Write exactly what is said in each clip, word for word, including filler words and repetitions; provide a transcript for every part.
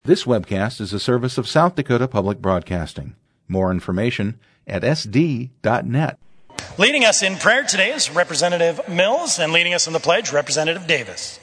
This webcast is a service of South Dakota Public Broadcasting. More information at s d dot net. Leading us in prayer today is Representative Mills, and leading us in the pledge, Representative Davis.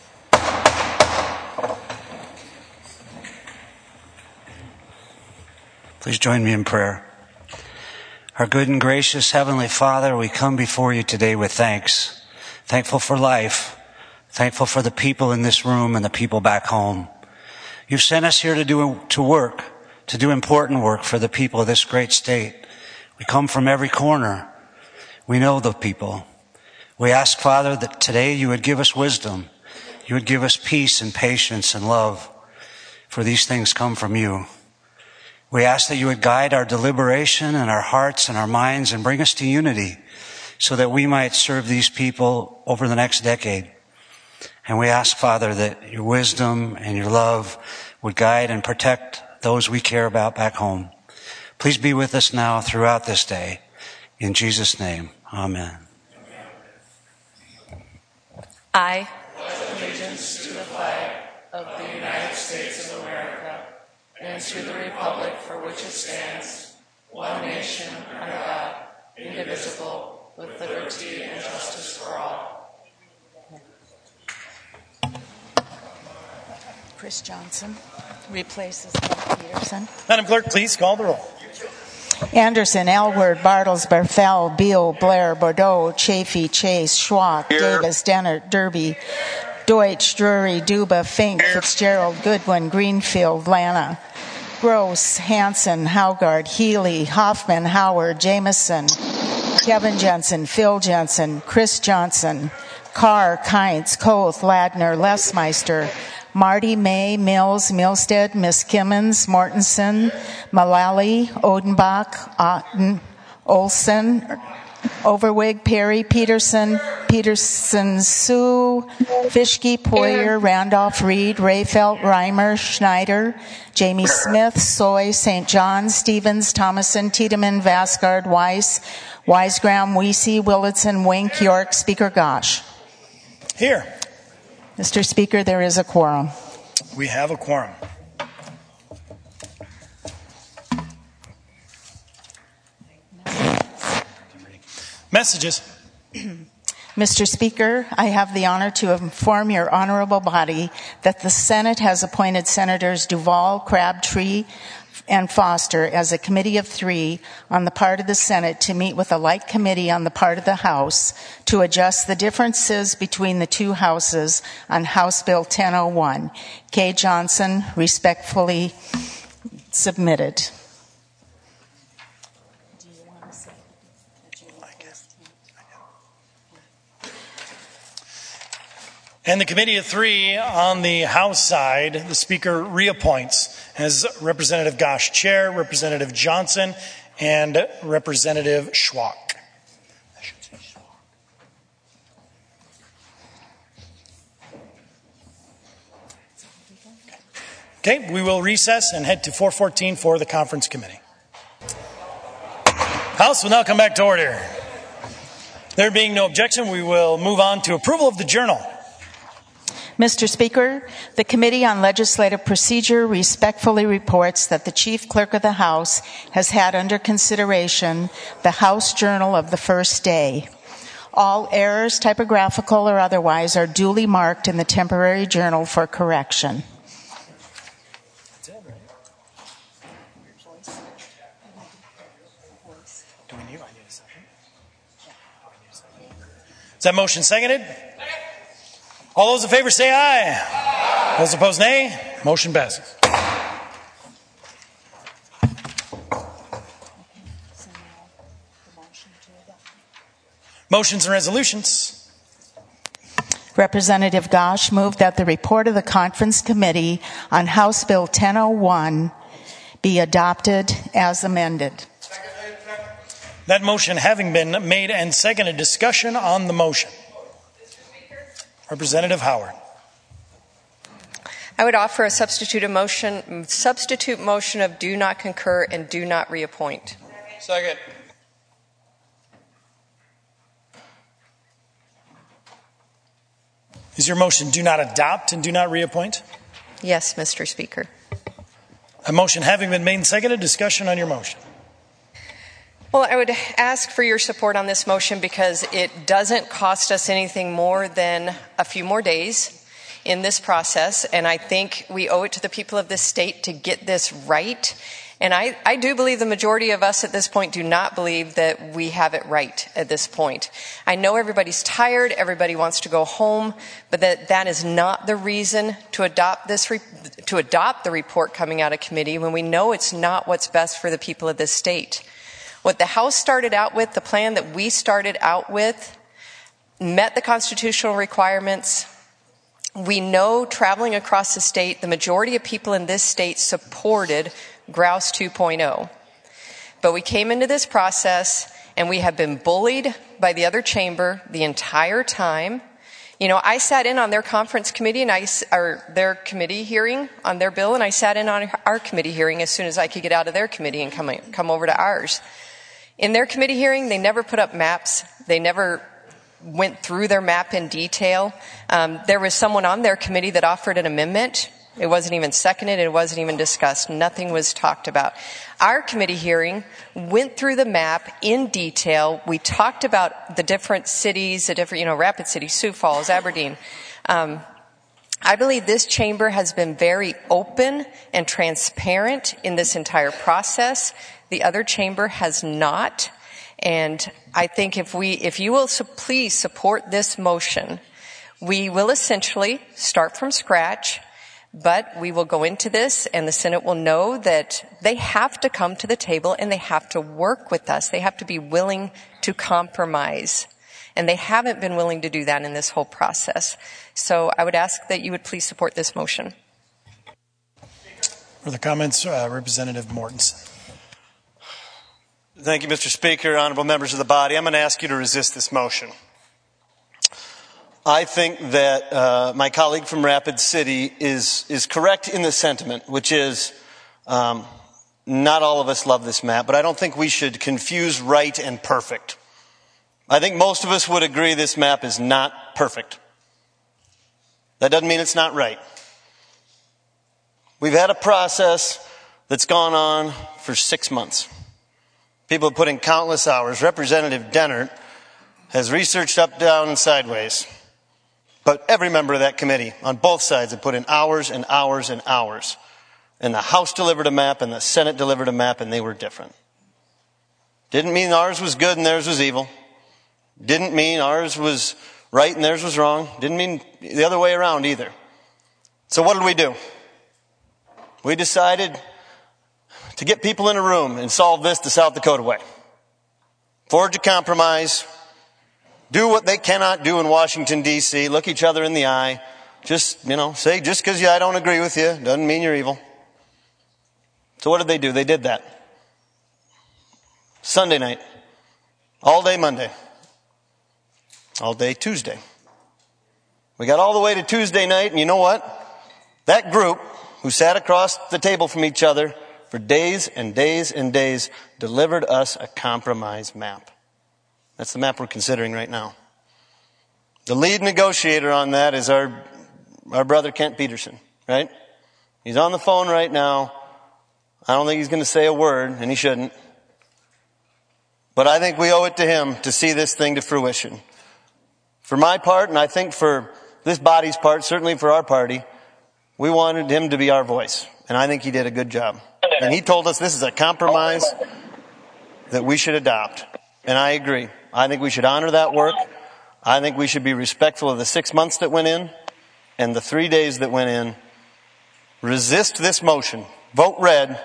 Please join me in prayer. Our good and gracious Heavenly Father, we come before you today with thanks. Thankful for life. Thankful for the people in this room and the people back home. You've sent us here to do to work, to do important work for the people of this great state. We come from every corner. We know the people. We ask, Father, that today you would give us wisdom. You would give us peace and patience and love, for these things come from you. We ask that you would guide our deliberation and our hearts and our minds and bring us to unity so that we might serve these people over the next decade. And we ask, Father, that your wisdom and your love would guide and protect those we care about back home. Please be with us now throughout this day. In Jesus' name, amen. I pledge allegiance to the flag of the United States of America and to the republic for which it stands, one nation under God, indivisible, with liberty and justice for all. Chris Johnson replaces Bob Peterson. Madam Clerk, please call the roll. Anderson, Elward, Bartles, Barthel, Beal, Blair, Bordeaux, Chafee, Chase, Schwach, Here. Davis, Dennert, Derby, Deutsch, Drury, Duba, Fink, Here. Fitzgerald, Goodwin, Greenfield, Lana, Gross, Hanson, Haugard, Healy, Hoffman, Howard, Jameson, Kevin Jensen, Phil Jensen, Chris Johnson, Carr, Kientz, Koth, Ladner, Lesmeister, Marty, May, Mills, Milstead, Miss Kimmons, Mortensen, Mullally, Odenbach, Otten, Olson, Overwig, Perry, Peterson, Peterson, Sue, Fischke, Poyer, Randolph, Reed, Rayfelt, Reimer, Schneider, Jamie Smith, Soy, Saint John, Stevens, Thomason, Tiedemann, Vasgard, Weiss, Wisegram, Weesey, Willitson, Wink, York, Speaker Gosh. Here. Mister Speaker, there is a quorum. We have a quorum. Messages. Mister Speaker, I have the honor to inform your honorable body that the Senate has appointed Senators Duval, Crabtree, and Foster as a committee of three on the part of the Senate to meet with a like committee on the part of the House to adjust the differences between the two houses on House Bill ten oh one. Kay Johnson respectfully submitted. Do you want to say that you I guess. And the committee of three on the House side, the Speaker reappoints as Representative Gosh chair, Representative Johnson, and Representative Schwach. I should say Schwach. Okay, we will recess and head to four fourteen for the conference committee. House will now come back to order. There being no objection, we will move on to approval of the journal. Mister Speaker, the Committee on Legislative Procedure respectfully reports that the Chief Clerk of the House has had under consideration the House Journal of the first day. All errors, typographical or otherwise, are duly marked in the temporary journal for correction. That's it, right? Do we need, I need a second? Is that motion seconded? All those in favor say aye. Aye. Those opposed, nay. Motion passes. Motions and resolutions. Representative Gosh moved that the report of the Conference Committee on House Bill ten oh one be adopted as amended. That motion having been made and seconded, discussion on the motion. Representative Howard. I would offer a substitute motion, substitute motion of do not concur and do not reappoint. Second. Is your motion do not adopt and do not reappoint? Yes, Mister Speaker. A motion having been made and seconded, discussion on your motion. Well, I would ask for your support on this motion because it doesn't cost us anything more than a few more days in this process, and I think we owe it to the people of this state to get this right. And I, I do believe the majority of us at this point do not believe that we have it right at this point. I know everybody's tired, everybody wants to go home, but that, that is not the reason to adopt this re- to adopt the report coming out of committee when we know it's not what's best for the people of this state. What the House started out with, the plan that we started out with, met the constitutional requirements. We know traveling across the state, the majority of people in this state supported Grouse two point oh. But we came into this process and we have been bullied by the other chamber the entire time. You know, I sat in on their conference committee and I, or their committee hearing on their bill, and I sat in on our committee hearing as soon as I could get out of their committee and come, come over to ours. In their committee hearing, they never put up maps. They never went through their map in detail. Um, there was someone on their committee that offered an amendment. It wasn't even seconded. It wasn't even discussed. Nothing was talked about. Our committee hearing went through the map in detail. We talked about the different cities, the different, you know, Rapid City, Sioux Falls, Aberdeen. Um, I believe this chamber has been very open and transparent in this entire process. The other chamber has not. And I think if we, if you will so please support this motion, we will essentially start from scratch, but we will go into this and the Senate will know that they have to come to the table and they have to work with us. They have to be willing to compromise. And they haven't been willing to do that in this whole process. So I would ask that you would please support this motion. For the comments, uh, Representative Mortensen. Thank you, Mister Speaker, honorable members of the body. I'm going to ask you to resist this motion. I think that uh, my colleague from Rapid City is is correct in the sentiment, which is um, not all of us love this map, but I don't think we should confuse right and perfect. I think most of us would agree this map is not perfect. That doesn't mean it's not right. We've had a process that's gone on for six months. People have put in countless hours. Representative Dennert has researched up, down, and sideways. But every member of that committee on both sides have put in hours and hours and hours. And the House delivered a map and the Senate delivered a map, and they were different. Didn't mean ours was good and theirs was evil. Didn't mean ours was right and theirs was wrong. Didn't mean the other way around either. So what did we do? We decided to get people in a room and solve this the South Dakota way. Forge a compromise. Do what they cannot do in Washington, D C Look each other in the eye. Just, you know, say, just because I don't agree with you doesn't mean you're evil. So what did they do? They did that. Sunday night. All day Monday. All day Tuesday. We got all the way to Tuesday night, and you know what? That group who sat across the table from each other for days and days and days delivered us a compromise map. That's the map we're considering right now. The lead negotiator on that is our, our brother Kent Peterson, right? He's on the phone right now. I don't think he's going to say a word, and he shouldn't. But I think we owe it to him to see this thing to fruition. For my part, and I think for this body's part, certainly for our party, we wanted him to be our voice. And I think he did a good job. And he told us this is a compromise that we should adopt. And I agree. I think we should honor that work. I think we should be respectful of the six months that went in and the three days that went in. Resist this motion. Vote red.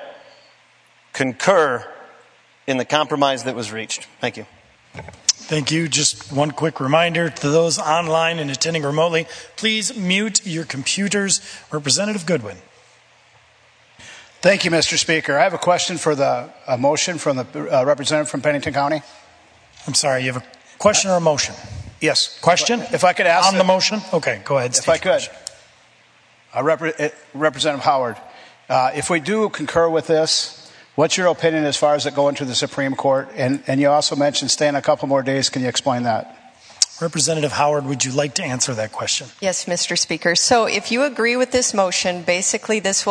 Concur in the compromise that was reached. Thank you. Thank you. Just one quick reminder to those online and attending remotely, please mute your computers. Representative Goodwin. Thank you, Mister Speaker. I have a question for the a motion from the uh, representative from Pennington County. I'm sorry, you have a question or a motion? Yes. Question? If I could ask on the, the motion? Okay, go ahead. If I could. Uh, Repre- Representative Howard, uh, if we do concur with this, what's your opinion as far as it going to the Supreme Court? And, and you also mentioned staying a couple more days. Can you explain that? Representative Howard, would you like to answer that question? Yes, Mister Speaker. So if you agree with this motion, basically this will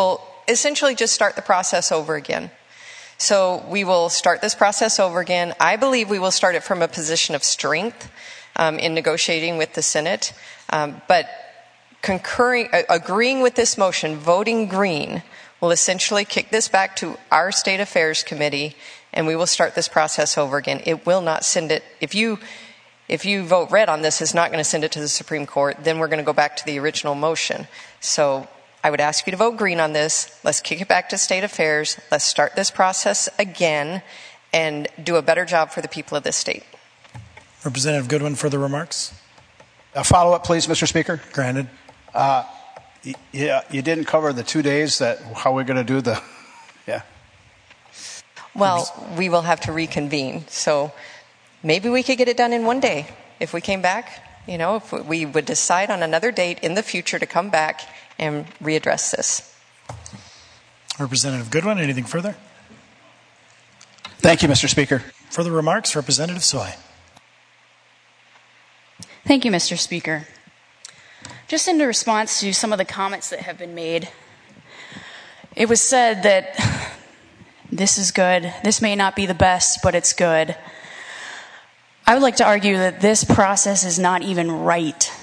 essentially just start the process over again. So we will start this process over again. I believe we will start it from a position of strength um, in negotiating with the Senate. Um, but concurring, uh, agreeing with this motion, voting green, will essentially kick this back to our State Affairs Committee, and we will start this process over again. It will not send it, if you if you vote red on this, it's not going to send it to the Supreme Court. Then we're going to go back to the original motion. So I would ask you to vote green on this. Let's kick it back to State Affairs. Let's start this process again and do a better job for the people of this state. Representative Goodwin, further remarks? A follow-up, please, Mister Speaker. Granted. Uh, y- yeah, you didn't cover the two days that how we're going to do the, yeah. Well, we will have to reconvene. So maybe we could get it done in one day if we came back. You know, if we would decide on another date in the future to come back and readdress this. Representative Goodwin, anything further? Thank you, Mister Speaker. Further remarks? Representative Soy. Thank you, Mister Speaker. Just in response to some of the comments that have been made, it was said that this is good. This may not be the best, but it's good. I would like to argue that this process is not even right.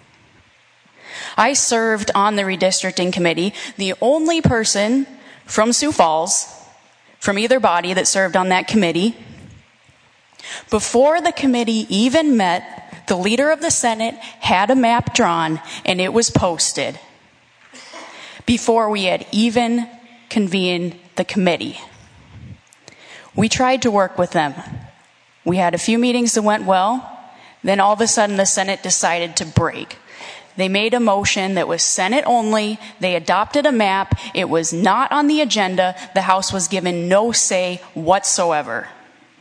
I served on the redistricting committee, the only person from Sioux Falls, from either body that served on that committee. Before the committee even met, the leader of the Senate had a map drawn and it was posted before we had even convened the committee. We tried to work with them. We had a few meetings that went well. Then all of a sudden the Senate decided to break. They made a motion that was Senate only. They adopted a map. It was not on the agenda. The House was given no say whatsoever.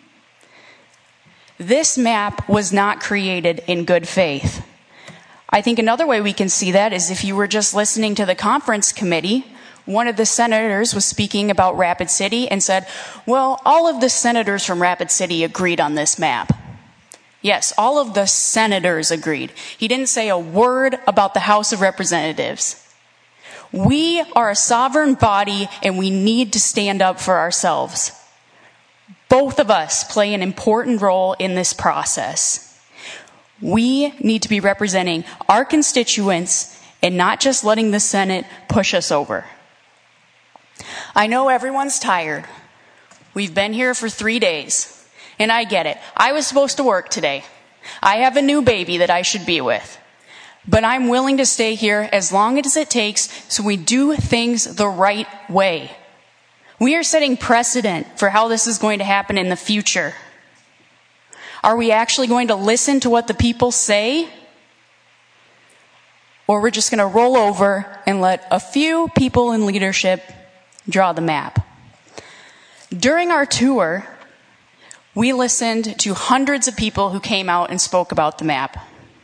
This map was not created in good faith. I think another way we can see that is if you were just listening to the conference committee, one of the senators was speaking about Rapid City and said, well, all of the senators from Rapid City agreed on this map. Yes, all of the senators agreed. He didn't say a word about the House of Representatives. We are a sovereign body and we need to stand up for ourselves. Both of us play an important role in this process. We need to be representing our constituents and not just letting the Senate push us over. I know everyone's tired. We've been here for three days. And I get it. I was supposed to work today. I have a new baby that I should be with. But I'm willing to stay here as long as it takes so we do things the right way. We are setting precedent for how this is going to happen in the future. Are we actually going to listen to what the people say? Or we're just going to roll over and let a few people in leadership draw the map? During our tour, we listened to hundreds of people who came out and spoke about the map.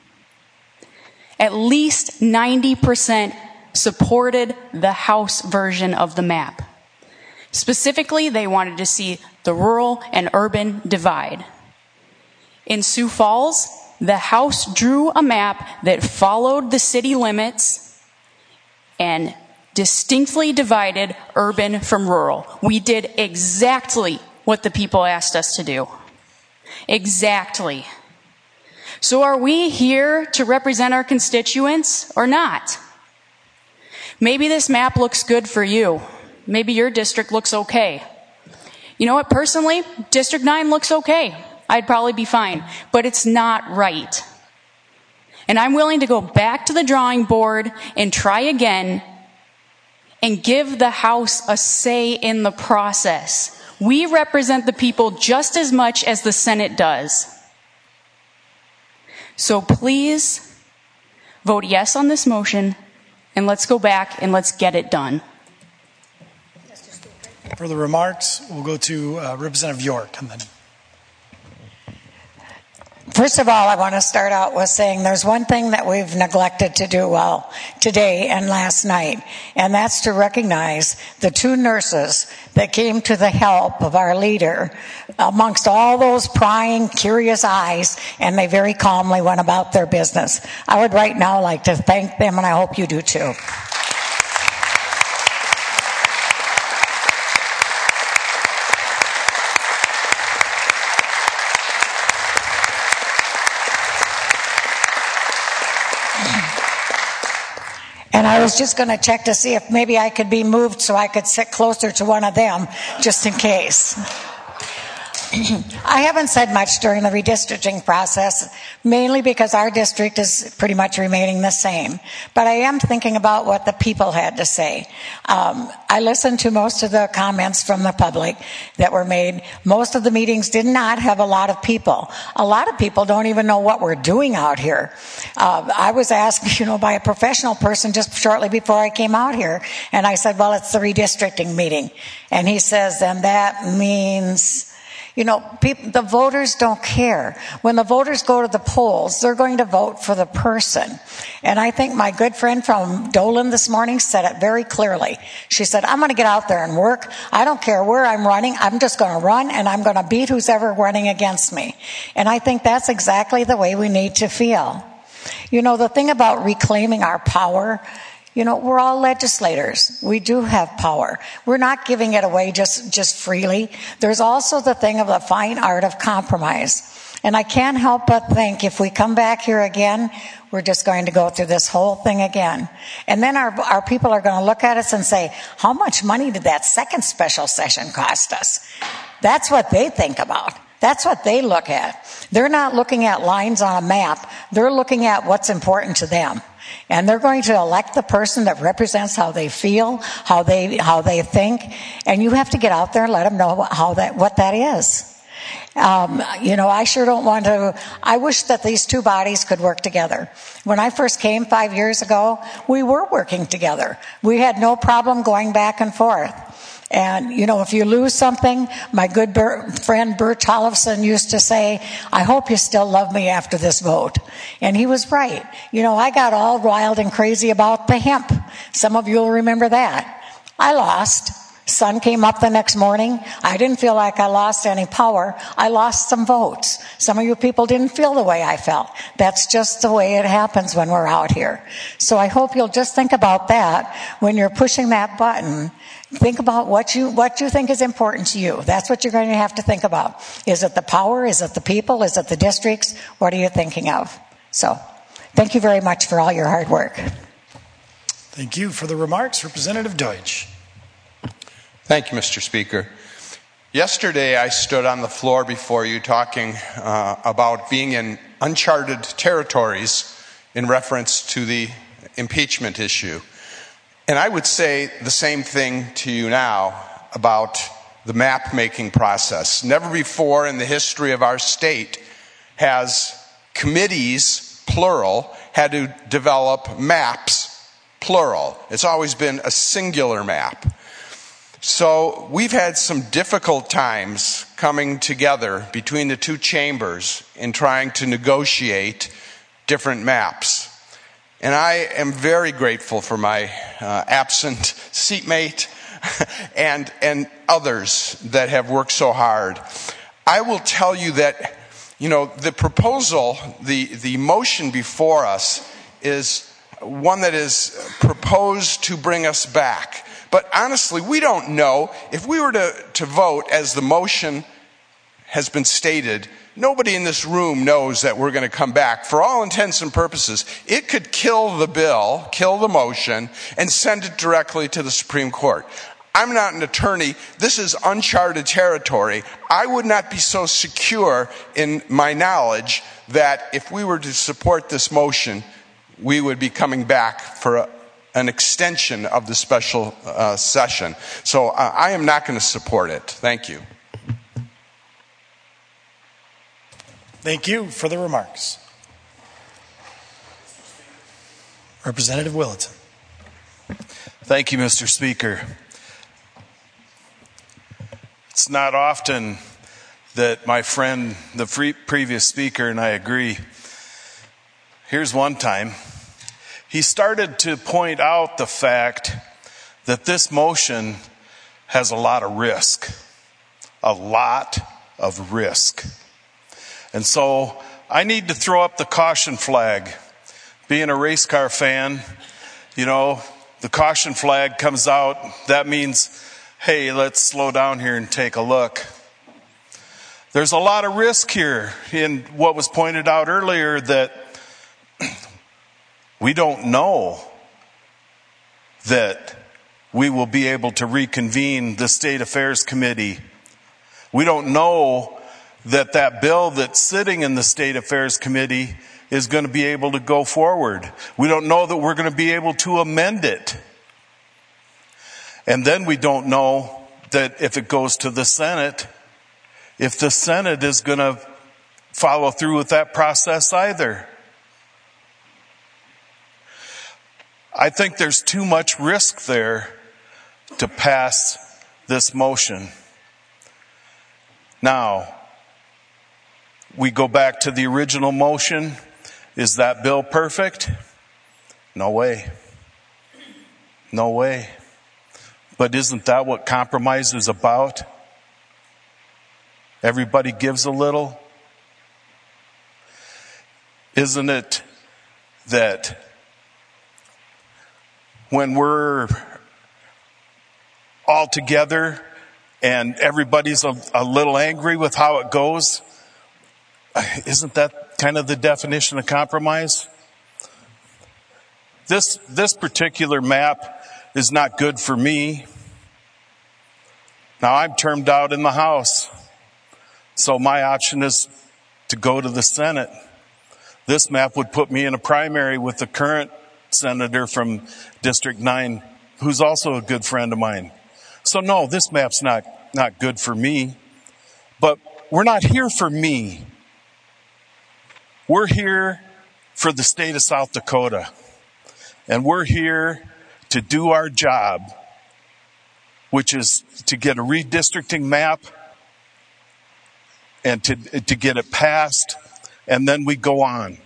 At least ninety percent supported the House version of the map. Specifically, they wanted to see the rural and urban divide. In Sioux Falls, the House drew a map that followed the city limits and distinctly divided urban from rural. We did exactly what the people asked us to do. Exactly. So are we here to represent our constituents or not? Maybe this map looks good for you. Maybe your district looks okay. You know what? Personally, District nine looks okay. I'd probably be fine. But it's not right. And I'm willing to go back to the drawing board and try again and give the House a say in the process. We represent the people just as much as the Senate does. So please vote yes on this motion and let's go back and let's get it done. For the remarks, we'll go to uh, Representative York. And then. First of all, I want to start out with saying there's one thing that we've neglected to do well today and last night, and that's to recognize the two nurses that came to the help of our leader amongst all those prying, curious eyes, and they very calmly went about their business. I would right now like to thank them, and I hope you do too. And I was just going to check to see if maybe I could be moved so I could sit closer to one of them, just in case. I haven't said much during the redistricting process, mainly because our district is pretty much remaining the same. But I am thinking about what the people had to say. Um, I listened to most of the comments from the public that were made. Most of the meetings did not have a lot of people. A lot of people don't even know what we're doing out here. Uh, I was asked, you know, by a professional person just shortly before I came out here, and I said, well, it's the redistricting meeting. And he says, and that means... You know, people, the voters don't care. When the voters go to the polls, they're going to vote for the person. And I think my good friend from Dolan this morning said it very clearly. She said, I'm going to get out there and work. I don't care where I'm running. I'm just going to run, and I'm going to beat who's ever running against me. And I think that's exactly the way we need to feel. You know, the thing about reclaiming our power, you know, we're all legislators. We do have power. We're not giving it away just, just freely. There's also the thing of the fine art of compromise. And I can't help but think if we come back here again, we're just going to go through this whole thing again. And then our, our people are going to look at us and say, how much money did that second special session cost us? That's what they think about. That's what they look at. They're not looking at lines on a map. They're looking at what's important to them. And they're going to elect the person that represents how they feel, how they how they think, and you have to get out there and let them know how that what that is. Um, you know, I sure don't want to. I wish that these two bodies could work together. When I first came five years ago, we were working together. We had no problem going back and forth. And, you know, if you lose something, my good Ber- friend Bert Tollefson used to say, I hope you still love me after this vote. And he was right. You know, I got all wild and crazy about the hemp. Some of you will remember that. I lost. Sun came up the next morning. I didn't feel like I lost any power. I lost some votes. Some of you people didn't feel the way I felt. That's just the way it happens when we're out here. So I hope you'll just think about that when you're pushing that button. Think about what you what you think is important to you. That's what you're going to have to think about. Is it the power? Is it the people? Is it the districts? What are you thinking of? So, thank you very much for all your hard work. Thank you for the remarks, Representative Deutsch. Thank you, Mister Speaker. Yesterday, I stood on the floor before you talking uh, about being in uncharted territories in reference to the impeachment issue. And I would say the same thing to you now about the map-making process. Never before in the history of our state has committees, plural, had to develop maps, plural. It's always been a singular map. So we've had some difficult times coming together between the two chambers in trying to negotiate different maps. And I am very grateful for my uh, absent seatmate and and others that have worked so hard. I will tell you that, you know, the proposal, the, the motion before us is one that is proposed to bring us back. But honestly, we don't know. If we were to, to vote as the motion has been stated, nobody in this room knows that we're going to come back. For all intents and purposes, it could kill the bill, kill the motion, and send it directly to the Supreme Court. I'm not an attorney. This is uncharted territory. I would not be so secure in my knowledge that if we were to support this motion, we would be coming back for a, an extension of the special uh, session. So uh, I am not going to support it. Thank you. Thank you for the remarks. Representative Willitson. Thank you, Mister Speaker. It's not often that my friend, the free, previous speaker, and I agree. Here's one time. He started to point out the fact that this motion has a lot of risk. A lot of risk. And so I need to throw up the caution flag. Being a race car fan, you know, the caution flag comes out. That means, hey, let's slow down here and take a look. There's a lot of risk here in what was pointed out earlier that we don't know that we will be able to reconvene the State Affairs Committee. We don't know that that bill that's sitting in the State Affairs Committee is going to be able to go forward. We don't know that we're going to be able to amend it. And then we don't know that if it goes to the Senate, if the Senate is going to follow through with that process either. I think there's too much risk there to pass this motion. Now, we go back to the original motion. Is that bill perfect? No way. No way. But isn't that what compromise is about? Everybody gives a little. Isn't it that when we're all together and everybody's a, a little angry with how it goes, isn't that kind of the definition of compromise? This, this particular map is not good for me. Now I'm termed out in the House, so my option is to go to the Senate. This map would put me in a primary with the current senator from District nine, who's also a good friend of mine. So no, this map's not, not good for me. But we're not here for me. We're here for the state of South Dakota. And we're here to do our job, which is to get a redistricting map and to, to get it passed, and then we go on.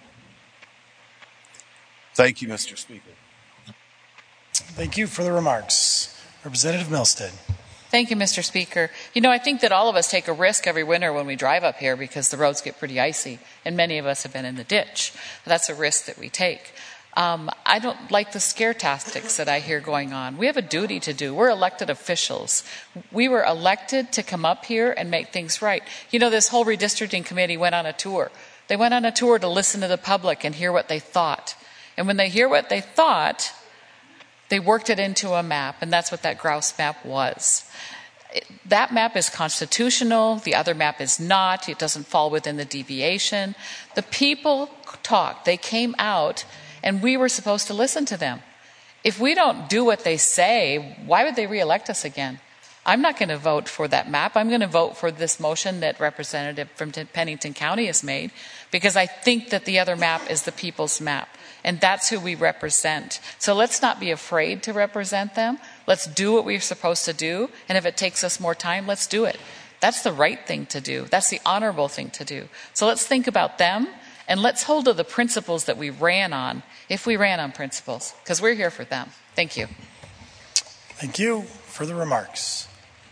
Thank you, Mister Speaker. Thank you for the remarks. Representative Milstead. Thank you, Mister Speaker. You know, I think that all of us take a risk every winter when we drive up here because the roads get pretty icy, and many of us have been in the ditch. That's a risk that we take. Um, I don't like the scare tactics that I hear going on. We have a duty to do. We're elected officials. We were elected to come up here and make things right. You know, this whole redistricting committee went on a tour. They went on a tour to listen to the public and hear what they thought. And when they hear what they thought, they worked it into a map, and that's what that grouse map was. It, that map is constitutional. The other map is not. It doesn't fall within the deviation. The people talked. They came out, and we were supposed to listen to them. If we don't do what they say, why would they reelect us again? I'm not going to vote for that map. I'm going to vote for this motion that Representative from Pennington County has made, because I think that the other map is the people's map. And that's who we represent. So let's not be afraid to represent them. Let's do what we're supposed to do. And if it takes us more time, let's do it. That's the right thing to do. That's the honorable thing to do. So let's think about them, and let's hold to the principles that we ran on, if we ran on principles, because we're here for them. Thank you. Thank you for the remarks.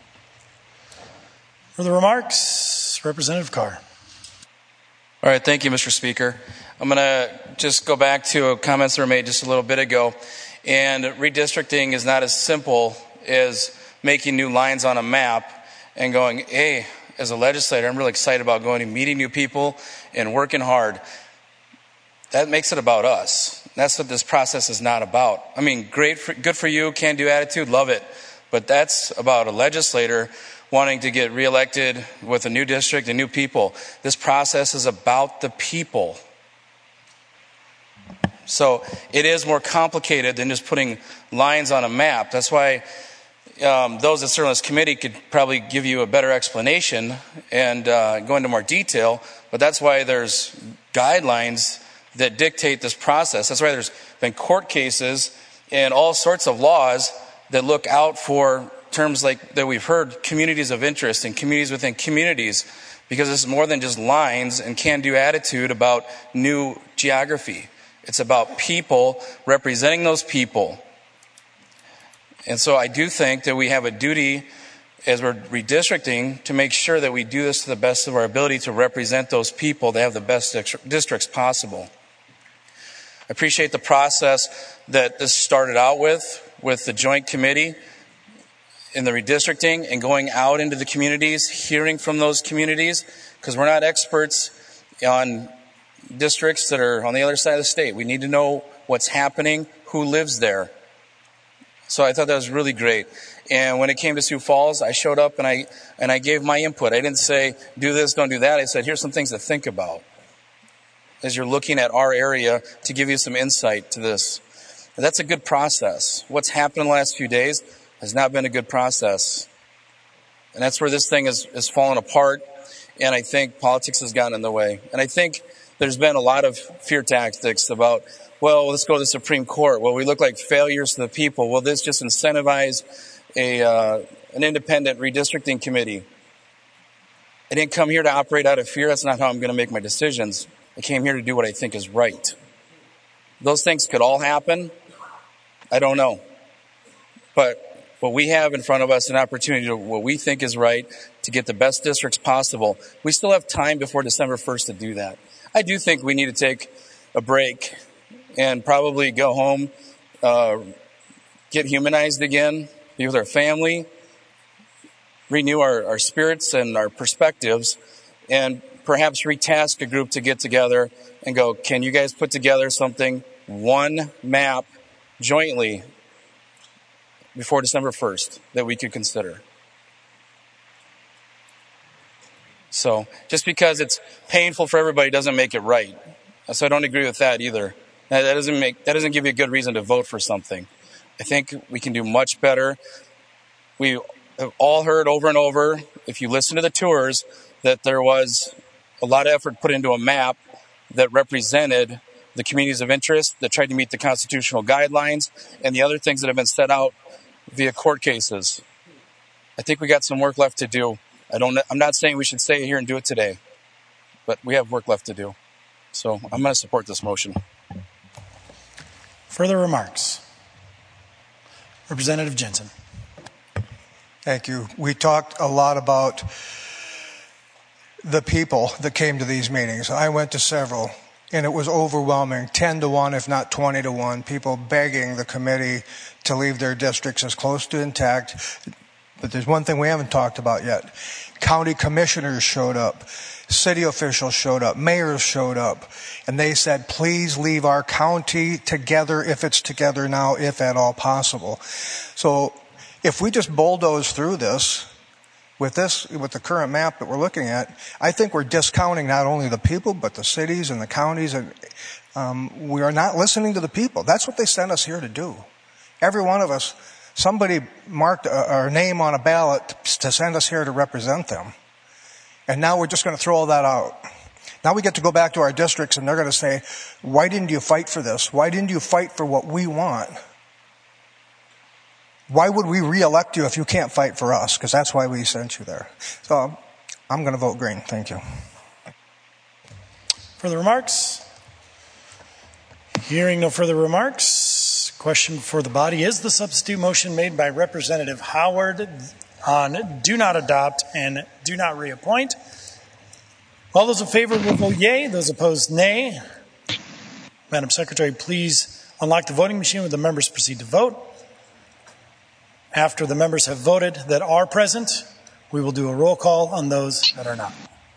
For the remarks, Representative Carr. All right, thank you, Mister Speaker. I'm going to just go back to comments that were made just a little bit ago. And redistricting is not as simple as making new lines on a map and going, hey, as a legislator, I'm really excited about going and meeting new people and working hard. That makes it about us. That's what this process is not about. I mean, great, for, good for you, can-do attitude, love it. But that's about a legislator wanting to get reelected with a new district and new people. This process is about the people. So it is more complicated than just putting lines on a map. That's why um, those that serve on this committee could probably give you a better explanation and uh, go into more detail. But that's why there's guidelines that dictate this process. That's why there's been court cases and all sorts of laws that look out for terms like that we've heard, communities of interest and communities within communities, because it's more than just lines and can-do attitude about new geography. It's about people representing those people. And so I do think that we have a duty as we're redistricting to make sure that we do this to the best of our ability to represent those people that have the best districts possible. I appreciate the process that this started out with, with the joint committee in the redistricting and going out into the communities, hearing from those communities, because we're not experts on districts that are on the other side of the state. We need to know what's happening, who lives there. So I thought that was really great. And when it came to Sioux Falls, I showed up and I and I gave my input. I didn't say, do this, don't do that. I said, here's some things to think about as you're looking at our area to give you some insight to this. And that's a good process. What's happened in the last few days has not been a good process. And that's where this thing is, is fallen apart. And I think politics has gotten in the way. And I think there's been a lot of fear tactics about, well, let's go to the Supreme Court. Well, we look like failures to the people. Will this just incentivize a uh, an independent redistricting committee? I didn't come here to operate out of fear. That's not how I'm going to make my decisions. I came here to do what I think is right. Those things could all happen. I don't know. But what we have in front of us, an opportunity to what we think is right to get the best districts possible. We still have time before December first to do that. I do think we need to take a break and probably go home, uh, get humanized again, be with our family, renew our, our spirits and our perspectives, and perhaps retask a group to get together and go, can you guys put together something, one map jointly before December first that we could consider? So just because it's painful for everybody doesn't make it right. So I don't agree with that either. That doesn't make, that doesn't give you a good reason to vote for something. I think we can do much better. We have all heard over and over, if you listen to the tours, that there was a lot of effort put into a map that represented the communities of interest, that tried to meet the constitutional guidelines, and the other things that have been set out via court cases. I think we got some work left to do. I don't, I'm not saying we should stay here and do it today, but we have work left to do. So I'm going to support this motion. Further remarks? Representative Jensen. Thank you. We talked a lot about the people that came to these meetings. I went to several, and it was overwhelming, ten to one, if not twenty to one, people begging the committee to leave their districts as close to intact. But there's one thing we haven't talked about yet. County commissioners showed up. City officials showed up. Mayors showed up. And they said, please leave our county together if it's together now, if at all possible. So if we just bulldoze through this, with this, with the current map that we're looking at, I think we're discounting not only the people, but the cities and the counties. And um, we are not listening to the people. That's what they sent us here to do. Every one of us, somebody marked our name on a ballot to send us here to represent them. And now we're just going to throw all that out. Now we get to go back to our districts and they're going to say, why didn't you fight for this? Why didn't you fight for what we want? Why would we re-elect you if you can't fight for us? Because that's why we sent you there. So I'm going to vote green. Thank you. Further remarks? Hearing no further remarks, question for the body is the substitute motion made by Representative Howard on do not adopt and do not reappoint. All those in favor will vote yea. Those opposed, nay. Madam Secretary, please unlock the voting machine when the members proceed to vote. After the members have voted that are present, we will do a roll call on those that are not.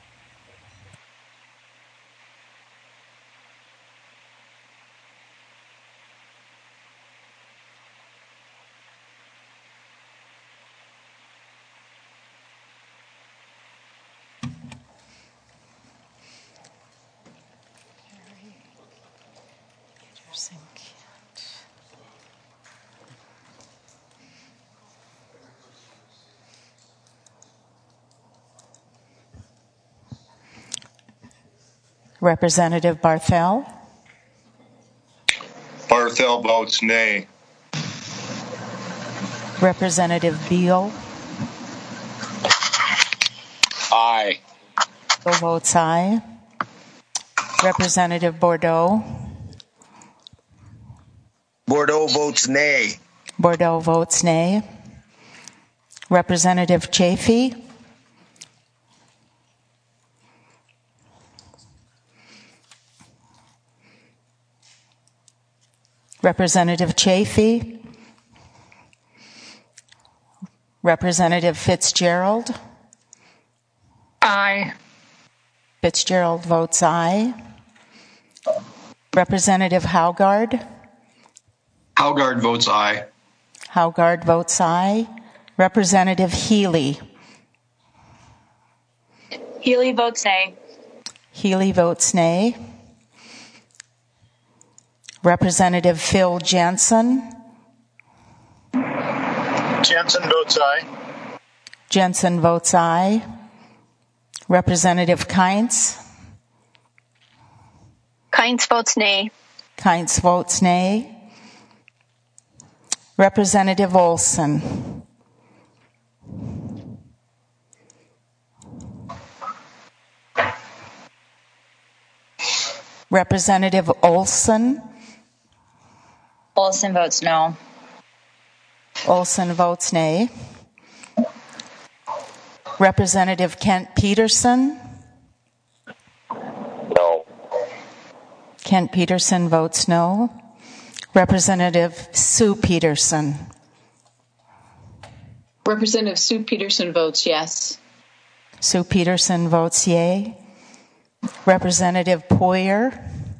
Representative Barthel. Barthel votes nay. Representative Beal. Aye. Beal votes aye. Representative Bordeaux. Bordeaux votes nay. Bordeaux votes nay. Representative Chafee. Representative Chafee. Representative Fitzgerald. Aye. Fitzgerald votes aye. Representative Haugard. Haugard votes aye. Haugard votes aye. Representative Healy. Healy votes nay. Healy votes nay. Representative Phil Jensen. Jensen votes aye. Jensen votes aye. Representative Kynes. Kynes votes nay. Kynes votes nay. Representative Olson. Representative Olson. Olson votes no. Olson votes nay. Representative Kent Peterson. No. Kent Peterson votes no. Representative Sue Peterson. Representative Sue Peterson votes yes. Sue Peterson votes yea. Representative Poyer.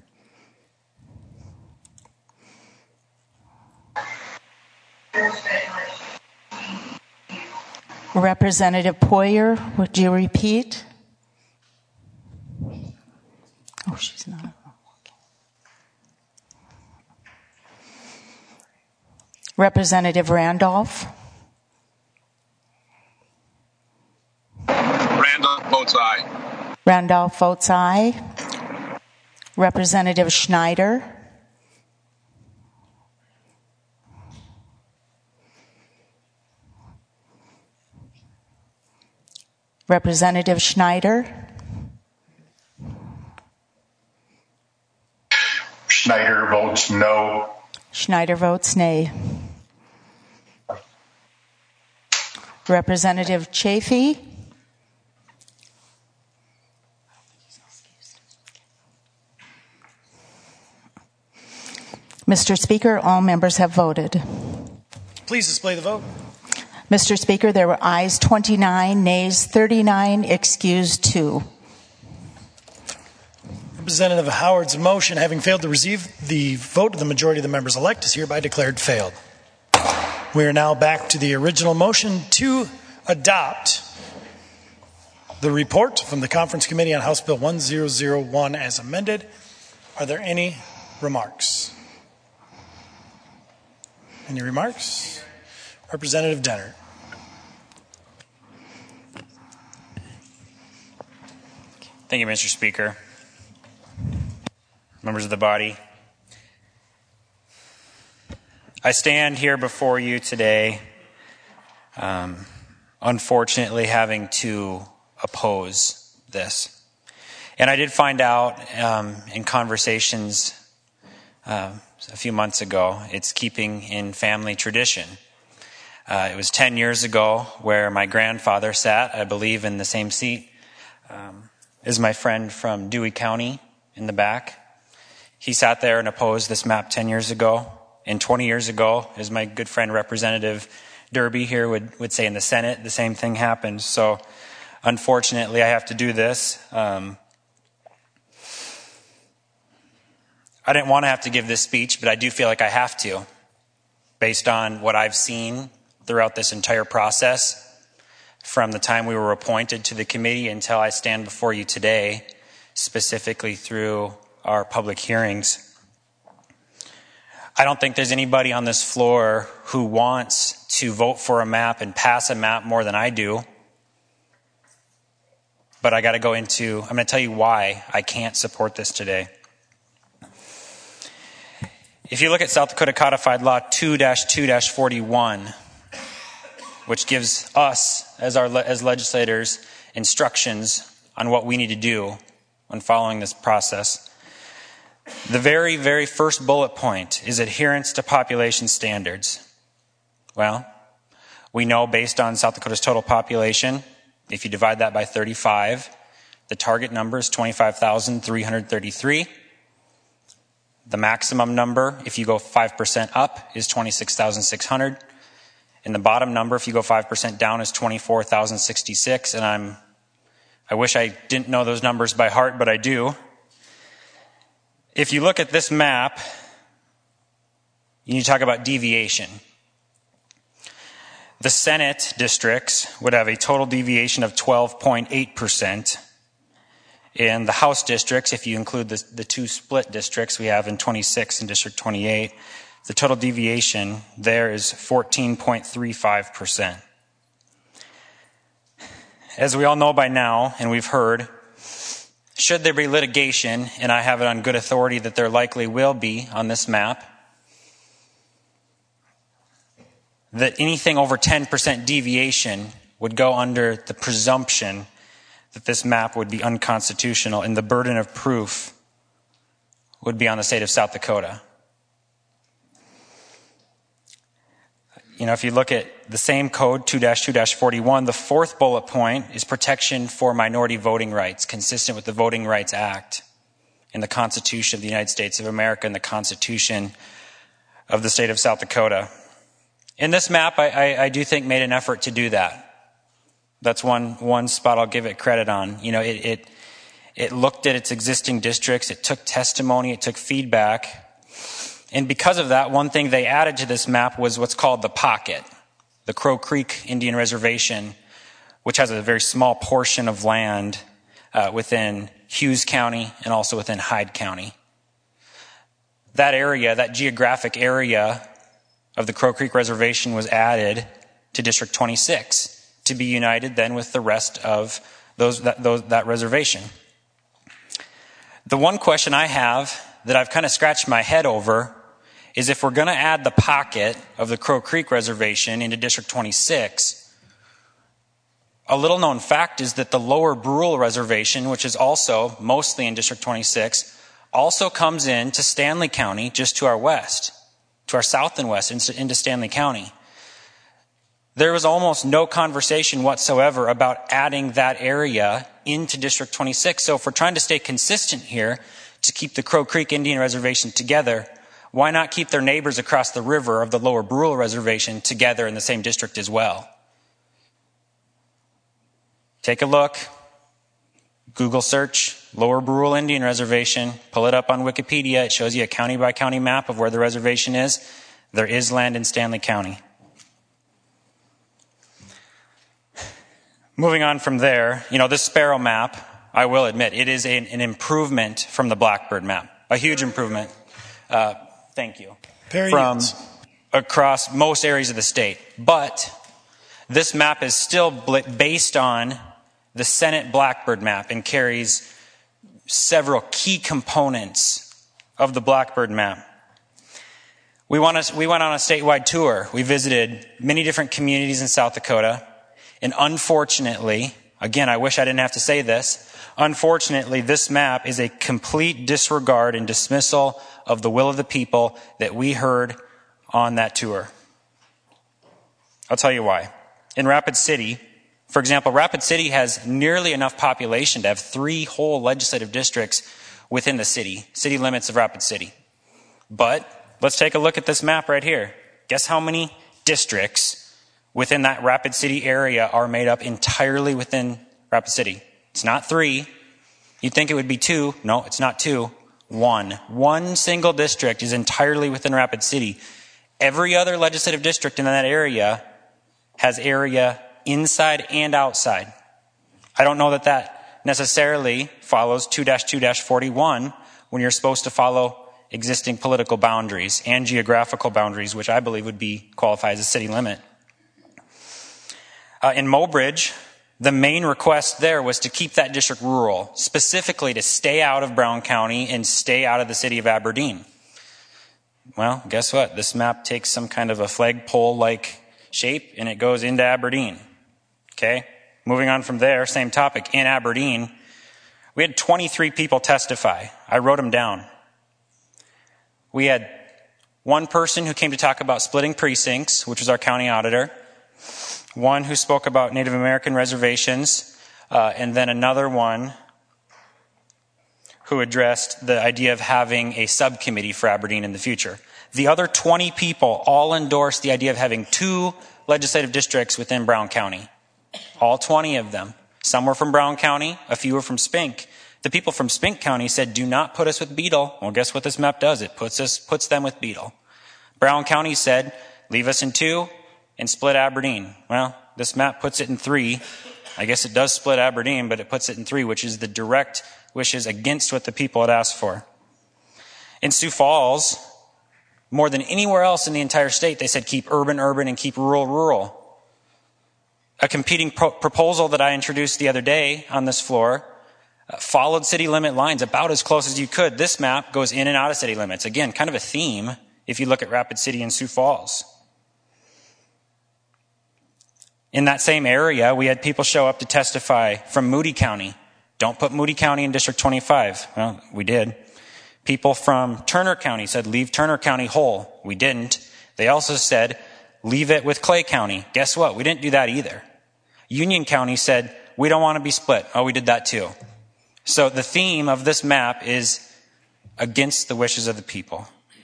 Representative Poyer, would you repeat? Oh, she's not. Okay. Representative Randolph. Randolph votes aye. Randolph votes aye. Representative Schneider. Representative Schneider. Schneider votes no. Schneider votes nay. Representative Chafee. Mister Speaker, all members have voted. Please display the vote. Mister Speaker, there were ayes twenty-nine, nays thirty-nine, excused two. Representative Howard's motion, having failed to receive the vote of the majority of the members elect, is hereby declared failed. We are now back to the original motion to adopt the report from the Conference Committee on House Bill one thousand one as amended. Are there any remarks? Any remarks? Representative Dennert. Thank you, Mister Speaker. Members of the body. I stand here before you today, um, unfortunately having to oppose this. And I did find out um, in conversations uh, a few months ago, it's keeping in family tradition. Uh, it was ten years ago where my grandfather sat, I believe, in the same seat um, as my friend from Dewey County in the back. He sat there and opposed this map ten years ago. And twenty years ago, as my good friend Representative Derby here would, would say in the Senate, the same thing happened. So unfortunately, I have to do this. Um, I didn't want to have to give this speech, but I do feel like I have to, based on what I've seen throughout this entire process, from the time we were appointed to the committee until I stand before you today, specifically through our public hearings. I don't think there's anybody on this floor who wants to vote for a map and pass a map more than I do. But I got to go into, I'm going to tell you why I can't support this today. If you look at South Dakota Codified Law two dash two dash forty-one, which gives us, as our as legislators, instructions on what we need to do when following this process, the very, very first bullet point is adherence to population standards. Well, we know based on South Dakota's total population, if you divide that by thirty-five, the target number is twenty-five thousand three hundred thirty-three. The maximum number, if you go five percent up, is twenty-six thousand six hundred. And the bottom number, if you go five percent down, is twenty-four thousand sixty-six. And I'm, I wish I didn't know those numbers by heart, but I do. If you look at this map, you need to talk about deviation. The Senate districts would have a total deviation of twelve point eight percent. In the House districts, if you include the, the two split districts we have in twenty-six and District twenty-eight, the total deviation there is fourteen point three five percent. As we all know by now, and we've heard, should there be litigation, and I have it on good authority that there likely will be on this map, that anything over ten percent deviation would go under the presumption that this map would be unconstitutional, and the burden of proof would be on the state of South Dakota. You know, if you look at the same code, two dash two dash forty-one, the fourth bullet point is protection for minority voting rights, consistent with the Voting Rights Act and the Constitution of the United States of America and the Constitution of the state of South Dakota. In this map, I, I, I do think made an effort to do that. That's one one spot I'll give it credit on. You know, it, it it looked at its existing districts, it took testimony, it took feedback. And because of that, one thing they added to this map was what's called the pocket, the Crow Creek Indian Reservation, which has a very small portion of land uh, within Hughes County and also within Hyde County. That area, that geographic area of the Crow Creek Reservation was added to District twenty-six. To be united then with the rest of those that, those, that reservation. The one question I have that I've kind of scratched my head over is if we're going to add the pocket of the Crow Creek Reservation into District twenty-six, a little known fact is that the Lower Brule Reservation, which is also mostly in District twenty-six, also comes into Stanley County just to our west, to our south and west, into Stanley County. There was almost no conversation whatsoever about adding that area into District twenty-six. So if we're trying to stay consistent here to keep the Crow Creek Indian Reservation together, why not keep their neighbors across the river of the Lower Brule Reservation together in the same district as well? Take a look. Google search Lower Brule Indian Reservation. Pull it up on Wikipedia. It shows you a county by county map of where the reservation is. There is land in Stanley County. Moving on from there, you know, this Sparrow map, I will admit, it is an, an improvement from the Blackbird map. A huge improvement. Uh, thank you. Very from nice. Across most areas of the state. But this map is still based on the Senate Blackbird map and carries several key components of the Blackbird map. We, want to, we went on a statewide tour. We visited many different communities in South Dakota. And unfortunately, again, I wish I didn't have to say this, unfortunately, this map is a complete disregard and dismissal of the will of the people that we heard on that tour. I'll tell you why. In Rapid City, for example, Rapid City has nearly enough population to have three whole legislative districts within the city, city limits of Rapid City. But let's take a look at this map right here. Guess how many districts within that Rapid City area are made up entirely within Rapid City? It's not three. You'd think it would be two. No, it's not two. One. One single district is entirely within Rapid City. Every other legislative district in that area has area inside and outside. I don't know that that necessarily follows two dash two dash forty-one when you're supposed to follow existing political boundaries and geographical boundaries, which I believe would be qualified as a city limit. Uh, in Mobridge, the main request there was to keep that district rural, specifically to stay out of Brown County and stay out of the city of Aberdeen. Well, guess what? This map takes some kind of a flagpole-like shape and it goes into Aberdeen. Okay? Moving on from there, same topic. In Aberdeen, we had twenty-three people testify. I wrote them down. We had one person who came to talk about splitting precincts, which was our county auditor. One who spoke about Native American reservations, uh, and then another one who addressed the idea of having a subcommittee for Aberdeen in the future. The other twenty people all endorsed the idea of having two legislative districts within Brown County. All twenty of them. Some were from Brown County, a few were from Spink. The people from Spink County said, do not put us with Beetle. Well, guess what this map does? It puts us, puts them with Beetle. Brown County said, leave us in two. and split Aberdeen. Well, this map puts it in three. I guess it does split Aberdeen, but it puts it in three, which is the direct wishes against what the people had asked for. In Sioux Falls, more than anywhere else in the entire state, they said keep urban, urban, and keep rural, rural. A competing pro- proposal that I introduced the other day on this floor uh, followed city limit lines about as close as you could. This map goes in and out of city limits. Again, kind of a theme if you look at Rapid City and Sioux Falls. In that same area, we had people show up to testify from Moody County. Don't put Moody County in District twenty-five. Well, we did. People from Turner County said, leave Turner County whole. We didn't. They also said, leave it with Clay County. Guess what? We didn't do that either. Union County said, we don't want to be split. Oh, we did that too. So the theme of this map is against the wishes of the people.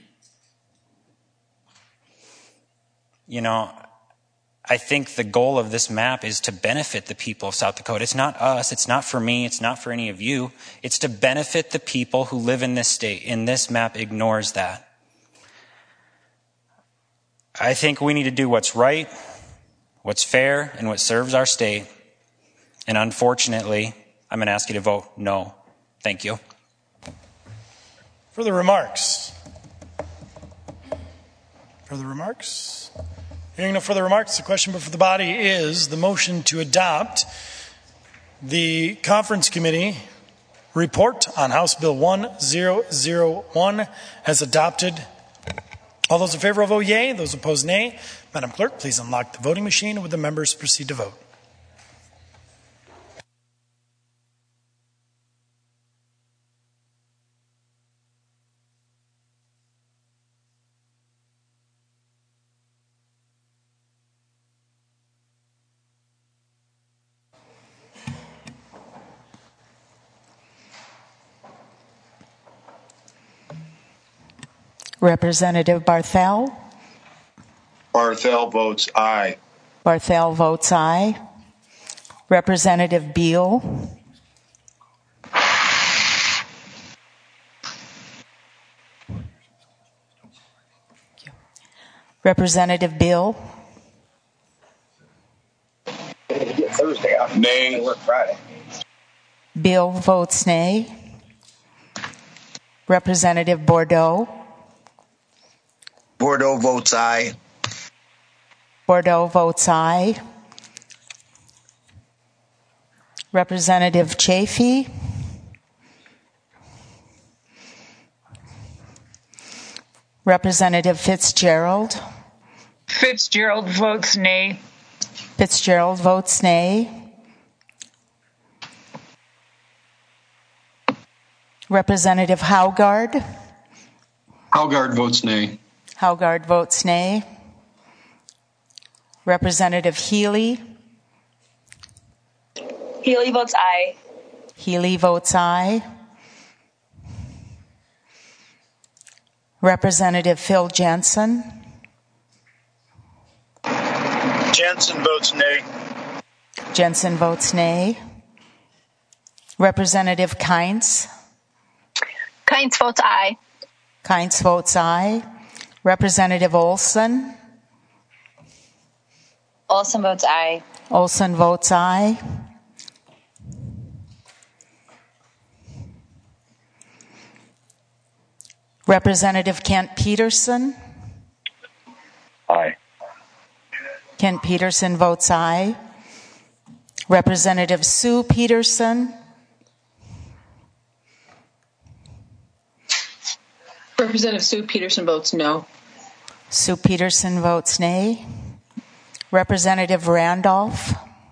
You know, I think the goal of this map is to benefit the people of South Dakota. It's not us. It's not for me. It's not for any of you. It's to benefit the people who live in this state. And this map ignores that. I think we need to do what's right, what's fair, and what serves our state. And unfortunately, I'm going to ask you to vote no. Thank you. Further remarks? Further remarks? Hearing no further remarks, the question before the body is the motion to adopt the conference committee report on House Bill one thousand one as adopted. All those in favor will vote yea. Those opposed, nay. Madam Clerk, please unlock the voting machine and would the members proceed to vote. Representative Barthel? Barthel votes aye. Barthel votes aye. Representative Beal? Representative Bill? Thursday. Nay. Work Friday. Bill votes nay. Representative Bordeaux? Bordeaux votes aye. Bordeaux votes aye. Representative Chafee? Representative Fitzgerald? Fitzgerald votes nay. Fitzgerald votes nay. Representative Haugard? Haugard votes nay. Haugard votes nay. Representative Healy? Healy votes aye. Healy votes aye. Representative Phil Jensen? Jensen votes nay. Jensen votes nay. Representative Kynes? Kynes votes aye. Kynes votes aye. Representative Olson? Olson votes aye. Olson votes aye. Representative Kent Peterson? Aye. Kent Peterson votes aye. Representative Sue Peterson? Representative Sue Peterson votes no. Sue Peterson votes nay. Representative Randolph?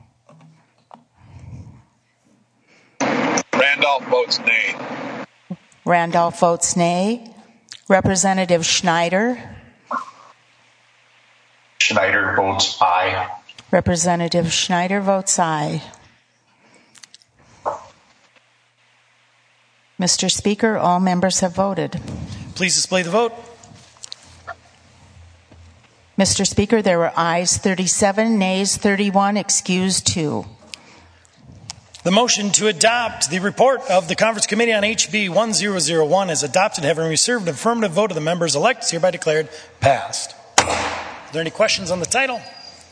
Randolph votes nay. Randolph votes nay. Representative Schneider? Schneider votes aye. Representative Schneider votes aye. Mister Speaker, all members have voted. Please display the vote. Mister Speaker, there were ayes thirty-seven, nays thirty-one, excused two. The motion to adopt the report of the Conference Committee on H B one thousand one is adopted, having received an affirmative vote of the members elect, is hereby declared passed. Are there any questions on the title?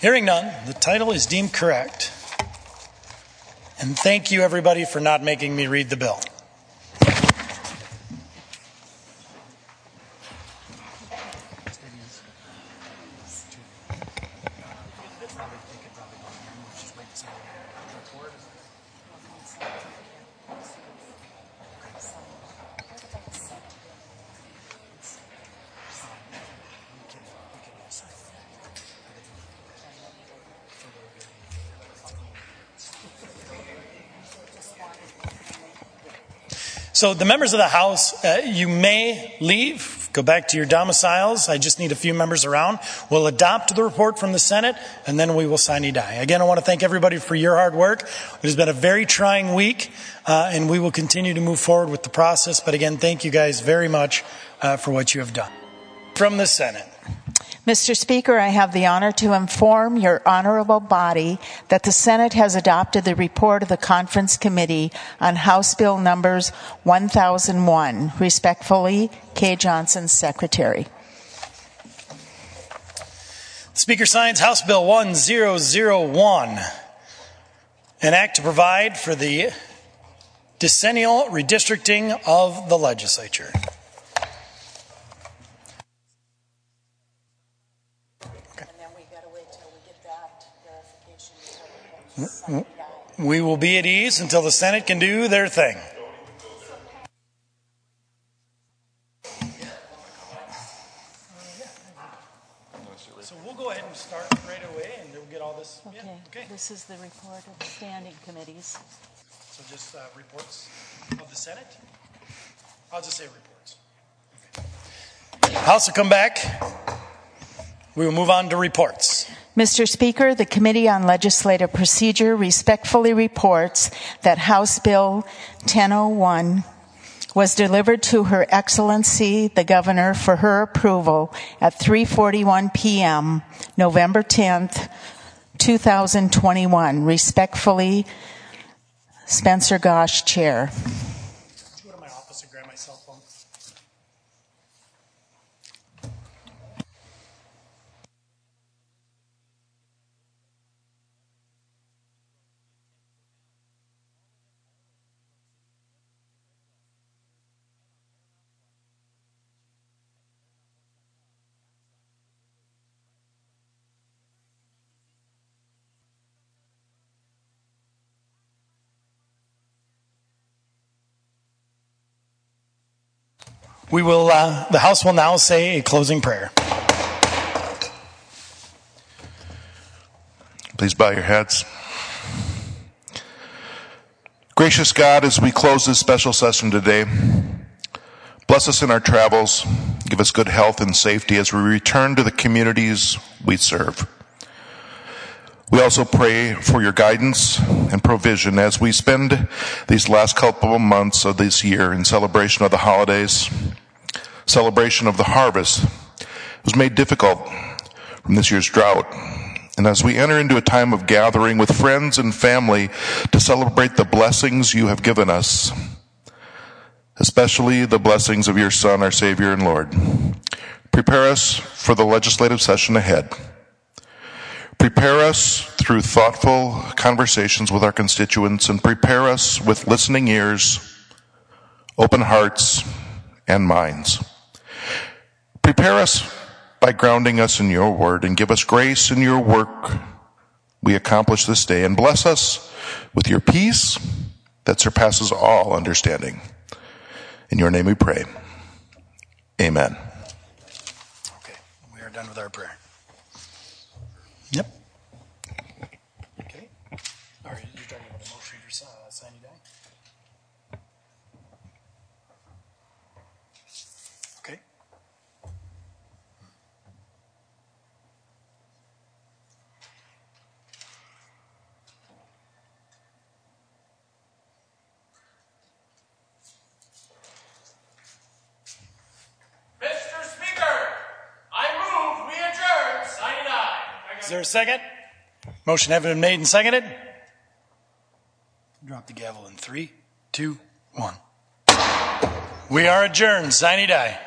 Hearing none, the title is deemed correct. And thank you, everybody, for not making me read the bill. So the members of the House, uh, you may leave, go back to your domiciles. I just need a few members around. We'll adopt the report from the Senate, and then we will sine die. Again, I want to thank everybody for your hard work. It has been a very trying week, uh, and we will continue to move forward with the process. But again, thank you guys very much uh, for what you have done. From the Senate. Mister Speaker, I have the honor to inform your honorable body that the Senate has adopted the report of the Conference Committee on House Bill numbers one thousand one. Respectfully, Kay Johnson, Secretary. The Speaker signs House Bill one thousand one, an act to provide for the decennial redistricting of the legislature. We will be at ease until the Senate can do their thing. So we'll go ahead and start right away, and we'll get all this. Okay. Yeah, okay. This is the report of the standing committees. So just uh, reports of the Senate? I'll just say reports. Okay. House will come back. We will move on to reports. Mister Speaker, the Committee on Legislative Procedure respectfully reports that House Bill ten oh one was delivered to Her Excellency the Governor for her approval at three forty-one p.m. November tenth, two thousand twenty-one. Respectfully, Spencer Gosch, Chair. Go to my office and grab my cell phone. We will, uh, the House will now say a closing prayer. Please bow your heads. Gracious God, as we close this special session today, bless us in our travels, give us good health and safety as we return to the communities we serve. We also pray for your guidance and provision as we spend these last couple of months of this year in celebration of the holidays, celebration of the harvest. It was made difficult from this year's drought. And as we enter into a time of gathering with friends and family to celebrate the blessings you have given us, especially the blessings of your Son, our Savior and Lord, prepare us for the legislative session ahead. Prepare us through thoughtful conversations with our constituents, and prepare us with listening ears, open hearts, and minds. Prepare us by grounding us in your word, and give us grace in your work we accomplish this day, and bless us with your peace that surpasses all understanding. In your name we pray. Amen. Okay, we are done with our prayer. Yep. Okay. All right, you're talking about a motion for uh, sine die? Okay. Mister Speaker, I move we adjourn, sine die. Is there a second? Motion having been made and seconded. Drop the gavel in three, two, one. We are adjourned. Sine die.